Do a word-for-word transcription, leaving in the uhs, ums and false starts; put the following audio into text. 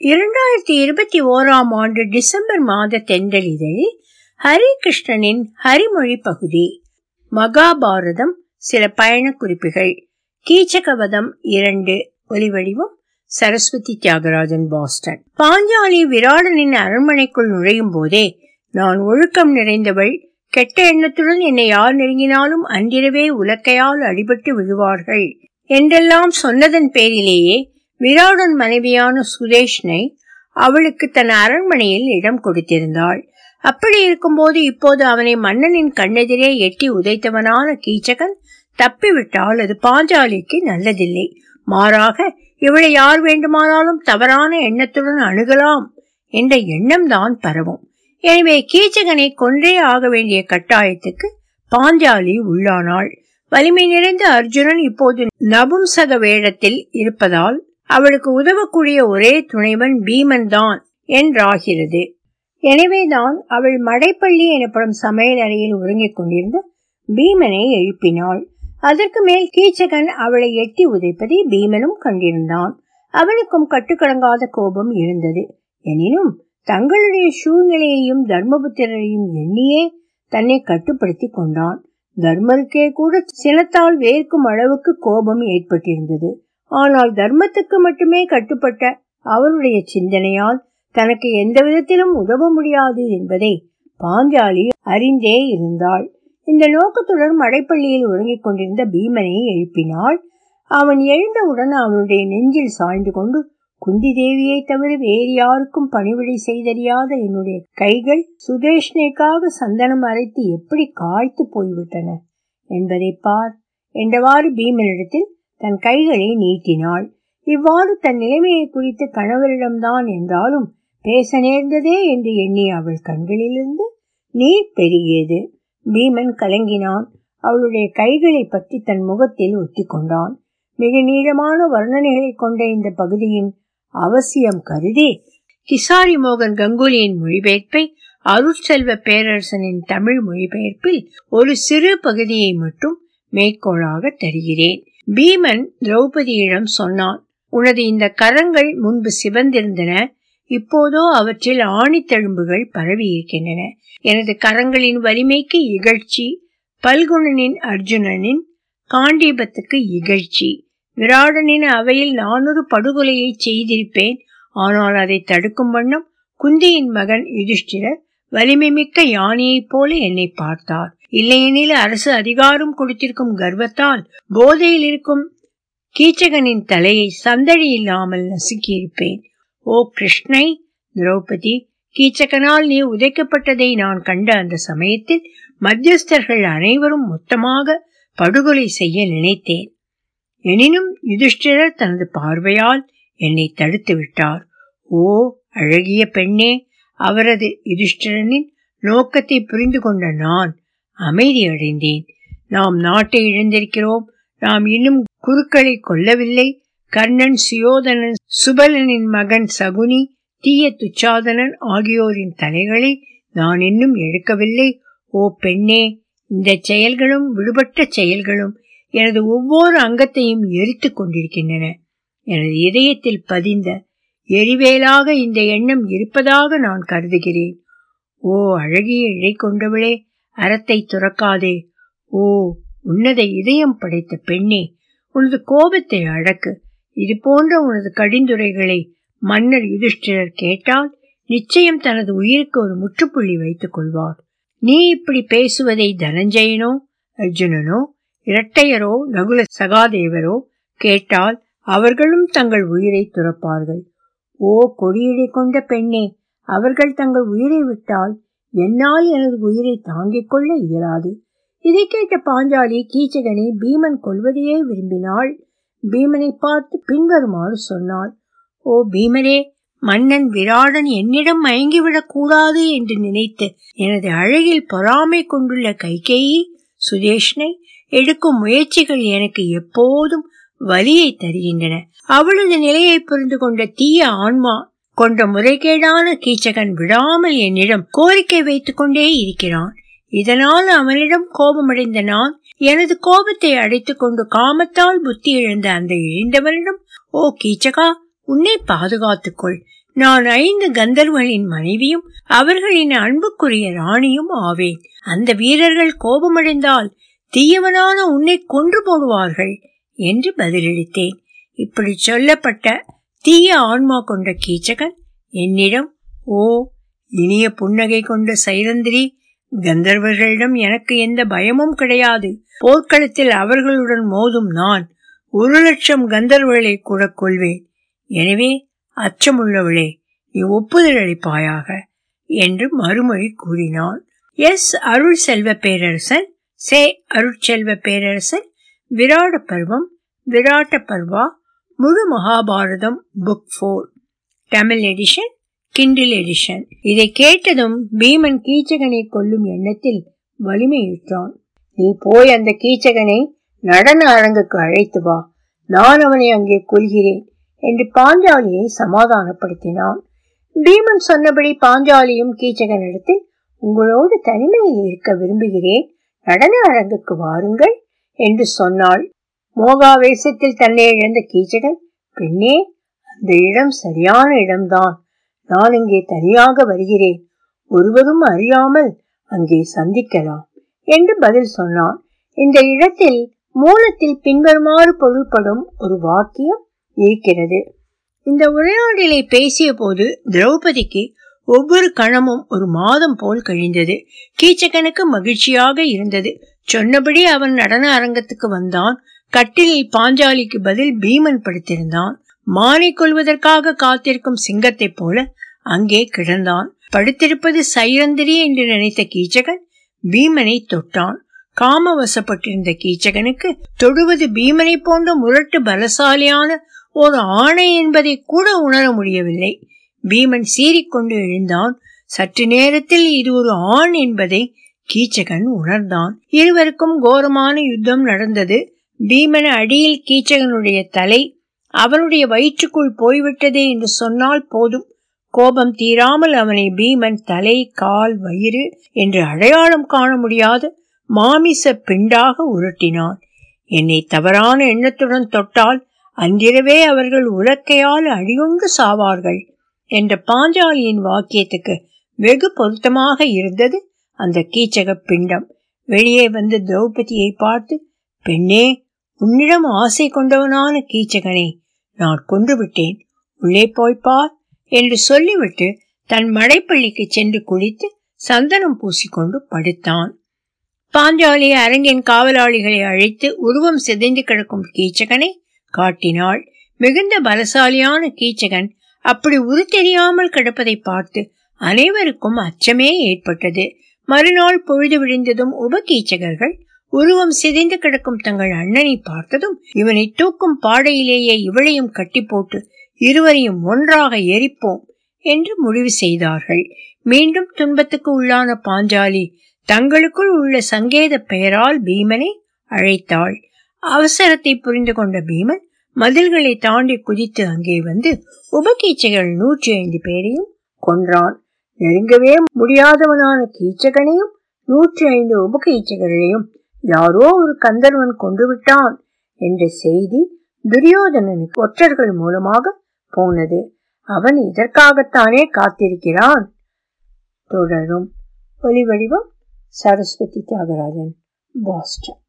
இரண்டாயிரத்தி இருபத்தி ஓராம் ஆண்டு டிசம்பர் மாத தென்றலிதழில் ஹரிகிருஷ்ணனின் ஹரிமொழி பகுதி. மகாபாரதம் சில பயண குறிப்புகள். கீச்சகவதம் இரண்டு. ஒலிவடிவம் சரஸ்வதி தியாகராஜன், பாஸ்டன். பாஞ்சாலி விராடனின் அரண்மனைக்குள் நுழையும் போதே, நான் ஒழுக்கம் நிறைந்தவள், கெட்ட எண்ணத்துடன் என்னை யார் நெருங்கினாலும் அன்றிரவே உலக்கையால் அடிபட்டு விழுவார்கள் என்றெல்லாம் சொன்னதன் பேரிலேயே விராடன் மனைவியான சுதேஷ்னை அவளுக்கு தன் அரண்மனையில் இடம் கொடுத்திருந்தாள். அப்படி இருக்கும்போது இப்போது அவனை மன்னனின் கண்ணெதிரே எட்டி உதைத்தவனான கீச்சகன் தப்பிவிட்டால் அது பாஞ்சாலிக்கு நல்லதில்லை. மாறாக இவளை யார் வேண்டுமானாலும் தவறான எண்ணத்துடன் அணுகலாம் என்ற எண்ணம் தான் பரவும். எனவே கீச்சகனை கொன்றே ஆக வேண்டிய கட்டாயத்துக்கு பாஞ்சாலி உள்ளானாள். வலிமை நிறைந்த அர்ஜுனன் இப்போது நபும்சக வேடத்தில் இருப்பதால் அவளுக்கு உதவக்கூடிய ஒரே துணைவன் பீமன் தான் என்றாகிறது. எனவேதான் அவள் மடைப்பள்ளி எனப்படும் சமையல் அறையில் உறங்கிக் கொண்டிருந்த பீமனை எழுப்பினாள். அதற்கு மேல் கீச்சகன் அவளை எட்டி உதைப்பதை பீமனும் கண்டிருந்தான். அவனுக்கும் கட்டுக்கடங்காத கோபம் இருந்தது. எனினும் தங்களுடைய சூழ்நிலையையும் தர்மபுத்திரரையும் எண்ணியே தன்னை கட்டுப்படுத்தி கொண்டான். தர்மருக்கே கூட சினத்தால் வேர்க்கும் அளவுக்கு கோபம் ஏற்பட்டிருந்தது. ஆனால் தர்மத்துக்கு மட்டுமே கட்டுப்பட்ட அவருடைய சிந்தனையால் தனக்கு எந்த விதத்திலும் உதவ முடியாது என்பதை பாஞ்சாலி அறிந்தே இருந்தாள். இந்த நோக்கத்துடன் மடைப்பள்ளியில் உறங்கிக் கொண்டிருந்த பீமனை எழுப்பினாள். அவன் எழுந்தவுடன் அவனுடைய நெஞ்சில் சாய்ந்து கொண்டு, குந்தி தேவியை தவிர வேறு யாருக்கும் பணிவிடை செய்தறியாத என்னுடைய கைகள் சுதேஷ்ணைக்காக சந்தனம் அரைத்து எப்படி காய்த்து போய்விட்டன என்பதை பார் என்றவாறு பீமனிடத்தில் தன் கைகளை நீட்டினாள். இவ்வாறு தன் நிலைமையை குறித்து கணவரிடம்தான் என்றாலும் பேச நேர்ந்ததே என்று எண்ணி அவள் கண்களிலிருந்து நீர் பெருகியது. பீமன் கலங்கினான். அவளுடைய கைகளை பற்றி தன் முகத்தில் ஒத்தி கொண்டான். மிக நீளமான வர்ணனைகளை கொண்ட இந்த பகுதியின் அவசியம் கருதி கிசாரி மோகன் கங்குலியின் மொழிபெயர்ப்பை அருட்செல்வ பேரரசனின் தமிழ் மொழிபெயர்ப்பில் ஒரு சிறு பகுதியை மட்டும் மேற்கோளாக தருகிறேன். பீமன் திரௌபதியிடம் சொன்னான், உனது இந்த கரங்கள் முன்பு சிவந்திருந்தன, இப்போதோ அவற்றில் ஆணித்தழும்புகள் பரவி இருக்கின்றன. எனது கரங்களின் வலிமைக்கு இகழ்ச்சி, பல்குணனின் அர்ஜுனனின் காண்டீபத்துக்கு இகழ்ச்சி. விராடனின் அவையில் நான் ஒரு படுகொலையை செய்திருப்பேன். ஆனால் அதை தடுக்கும் வண்ணம் குந்தியின் மகன் யுதிஷ்டிரர் வலிமை மிக்க யானையைப் போல என்னை பார்த்தார். இல்லையெனில் அரசு அதிகாரம் கொடுத்திருக்கும் கர்வத்தால் போதையில் இருக்கும் கீச்சகனின் தலையை சந்தடி இல்லாமல் நசுக்கியிருப்பேன். ஓ கிருஷ்ணை! திரௌபதி, கீச்சகனால் நீ உதைக்கப்பட்டதை நான் கண்ட அந்த சமயத்தில் மத்தியஸ்தர்கள் அனைவரும் மொத்தமாக படுகொலை செய்ய நினைத்தேன். எனினும் யுதிஷ்டிரர் தனது பார்வையால் என்னை தடுத்து விட்டார். ஓ அழகிய பெண்ணே! அவரது யுதிஷ்டிரனின் நோக்கத்தை புரிந்து கொண்ட நான் அமைதி அடைந்தேன். நாம் நாட்டை இழந்திருக்கிறோம். நாம் இன்னும் குருக்களை கொல்லவில்லை. கர்ணன், சுயோதனன், சுபலனின் மகன் சகுனி, தீய துச்சாதனன் ஆகியோரின் தலைகளை நான் இன்னும் எடுக்கவில்லை. ஓ பெண்ணே! இந்த செயல்களும் விடுபட்ட செயல்களும் எனது ஒவ்வொரு அங்கத்தையும் எரித்து கொண்டிருக்கின்றன. எனது இதயத்தில் பதிந்த எரிவேலாக இந்த எண்ணம் இருப்பதாக நான் கருதுகிறேன். ஓ அழகிய இழை கொண்டவளே, அறத்தை துறக்காதே. ஓ உன்னத இதயம் படைத்த பெண்ணே, உனது கோபத்தை அடக்கு. இது போன்ற உனது கடிந்துரைகளை மன்னர் யுதிஷ்டிரர் கேட்டால் நிச்சயம் தனது உயிருக்கு ஒரு முற்றுப்புள்ளி வைத்துக் கொள்வார். நீ இப்படி பேசுவதை தனஞ்சயனோ, அர்ஜுனனோ, இரட்டையரோ, நகுல சகாதேவரோ கேட்டால் அவர்களும் தங்கள் உயிரை துறப்பார்கள். ஓ கொடியிடை கொண்ட பெண்ணே, அவர்கள் தங்கள் உயிரை விட்டால் என்னால் எனது உயிரை தாங்கிக் கொள்ள இயலாது. இதை கேட்ட பாஞ்சாலி கீச்சகனை பீமன் கொல்வதையே விரும்பினாள். பீமனை பார்த்து பின்வருமாறு சொன்னாள். ஓ பீமரே, மன்னன் விராடன் என்னிடம் மயங்கிவிடக் கூடாது என்று நினைத்து எனது அழகில் பொறாமை கொண்டுள்ள கைகேயி, சுதேஷ்னை எடுக்கும் முயற்சிகள் எனக்கு எப்போதும் வலியை தருகின்றன. அவளது நிலையை புரிந்து கொண்ட தீய ஆன்மா கொண்ட முறைகேடான கீச்சகன் விடாமல் என்னிடம் கோரிக்கை வைத்துக் கொண்டே இருக்கிறான். இதனால் அவனிடம் கோபமடைந்த நான் எனது கோபத்தை அடைத்துக் கொண்டு காமத்தால் புத்தி இழந்த அந்த இழிந்தவனிடம், ஓ கீச்சகா, உன்னை பாதுகாத்துக்கொள். நான் ஐந்து கந்தர்வர்களின் மனைவியும் அவர்களின் அன்புக்குரிய ராணியும் ஆவேன். அந்த வீரர்கள் கோபமடைந்தால் தீயவனான உன்னை கொன்று போடுவார்கள் என்று பதிலளித்தேன். இப்படி சொல்லப்பட்ட தீய ஆன்மா கொண்ட கீச்சகன் என்னிடம், ஓ இனிய புன்னகை கொண்ட சைரந்திரி, கந்தர்வர்களிடம் எனக்கு எந்த பயமும் கிடையாது. போர்க்களத்தில் அவர்களுடன் மோதும் நான் ஒரு லட்சம் கந்தர்வர்களை கூட கொள்வேன். எனவே அச்சமுள்ளவளே, நீ ஒப்புதல் அளிப்பாயாக என்று மறுமொழி கூறினான். எஸ் அருள் செல்வ பேரரசன், சே அருட்செல்வ பேரரசன், விராட பருவம், விராட்ட பர்வா, முழு Mahabharatam, book for, Tamil edition, Kindle edition. இதை கேட்டதும் பீமன் கீச்சகனை கொல்லும் எண்ணத்தில் வலிமையுற்றான். நீ போய் அந்த கீச்சகனை நடன அரங்குக்கு அழைத்து வா, நான் அவனை அங்கே கொல்கிறேன் என்று பாஞ்சாலியை சமாதானப்படுத்தினான். பீமன் சொன்னபடி பாஞ்சாலியும் கீச்சகனிடத்தில், உங்களோடு தனிமையில் இருக்க விரும்புகிறேன், நடன அரங்குக்கு வாருங்கள் என்று சொன்னாள். மோகாவேசத்தில் தன்னை இழந்த கீச்சகன், பெண்ணே, அந்த இடம் சரியான இடம்தான், நான் இங்கே தனியாக வருகிறேன், ஒருவரும் அறியாமல் அங்கே சந்திக்கலாம் என்று பதில் சொன்னான். இந்த இடத்தில் மூலத்தில் பின்வருமாறு பொருள்படும் ஒரு வாக்கியம் இருக்கிறது. இந்த உரையாடலை பேசிய போது திரௌபதிக்கு ஒவ்வொரு கணமும் ஒரு மாதம் போல் கழிந்தது. கீச்சகனுக்கு மகிழ்ச்சியாக இருந்தது. சொன்னபடி அவன் நடன அரங்கத்துக்கு வந்தான். கட்டிலில் பாஞ்சாலிக்கு பதில் பீமன் படுத்திருந்தான். மானை கொள்வதற்காக காத்திருக்கும் சிங்கத்தை போல அங்கே கிடந்தான். படுத்திருப்பது சைரந்திரி என்று நினைத்த கீச்சகன் பீமனை தொட்டான். காமவசப்பட்டிருந்த கீச்சகனுக்கு தொடுவது பீமனை போன்ற முரட்டு பலசாலியான ஒரு ஆணை என்பதை கூட உணர முடியவில்லை. பீமன் சீறிக்கொண்டு எழுந்தான். சற்று நேரத்தில் இது ஒரு ஆண் என்பதை கீச்சகன் உணர்ந்தான். இருவருக்கும் கோரமான யுத்தம் நடந்தது. பீமன் அடியில் கீச்சகனுடைய தலை அவனுடைய வயிற்றுக்குள் போய்விட்டதே என்று சொன்னால் போதும். கோபம் தீராமல் அவனை பீமன் தலை, கால், வயிறு என்று அடையாளம் காண முடியாத மாமிச பிண்டாக உருட்டினான். என்னை தவறான எண்ணத்துடன் தொட்டால் அன்றிரவே அவர்கள் உலக்கையால் அடியொன்று சாவார்கள் என்ற பாஞ்சாலியின் வாக்கியத்துக்கு வெகு பொருத்தமாக இருந்தது அந்த கீச்சக பிண்டம். வெளியே வந்து திரௌபதியை பார்த்து, பெண்ணே, உன்னிடம் ஆசை கொண்டவனான கீச்சகனை நான் கொன்று விட்டேன், உள்ளே போய்ப்பார் என்று சொல்லிவிட்டு தன் மடைப்பள்ளிக்கு சென்று குளித்து சந்தனம் பூசிக்கொண்டு படுத்தான். பாஞ்சாலி அரங்கின் காவலாளிகளை அழைத்து உருவம் சிதைந்து கிடக்கும் கீச்சகனை காட்டினாள். மிகுந்த பலசாலியான கீச்சகன் அப்படி உரு தெரியாமல் கிடப்பதை பார்த்து அனைவருக்கும் அச்சமே ஏற்பட்டது. மறுநாள் பொழுது விடிந்ததும் உப கீச்சகர்கள் உருவம் சிதைந்து கிடக்கும் தங்கள் அண்ணனை பார்த்ததும் இவனை தூக்கும் பாடையிலேயே இவளையும் கட்டி போட்டு இருவரையும் ஒன்றாக எரிப்போம் என்று முடிவு செய்தார்கள். மீண்டும் துன்பத்துக்கு உள்ளான பாஞ்சாலி தங்களுக்குள் உள்ள சங்கேத பெயரால் பீமனை அழைத்தாள். அவசரத்தை புரிந்து கொண்ட பீமன் மதில்களை தாண்டி குதித்து அங்கே வந்து உபகீச்சகர்கள் நூற்றி ஐந்து பேரையும் கொன்றான். நெருங்கவே முடியாதவனான கீச்சகனையும் நூற்றி ஐந்து உபகீச்சகர்களையும் யாரோ ஒரு கந்தர்வன் கொன்று விட்டான் என்ற செய்தி துரியோதனனுக்கு ஒற்றர்கள் மூலமாக போனது. அவன் இதற்காகத்தானே காத்திருக்கிறான். தொடரும். ஒலிவடிவம் சரஸ்வதி தியாகராஜன், பாஸ்டன்.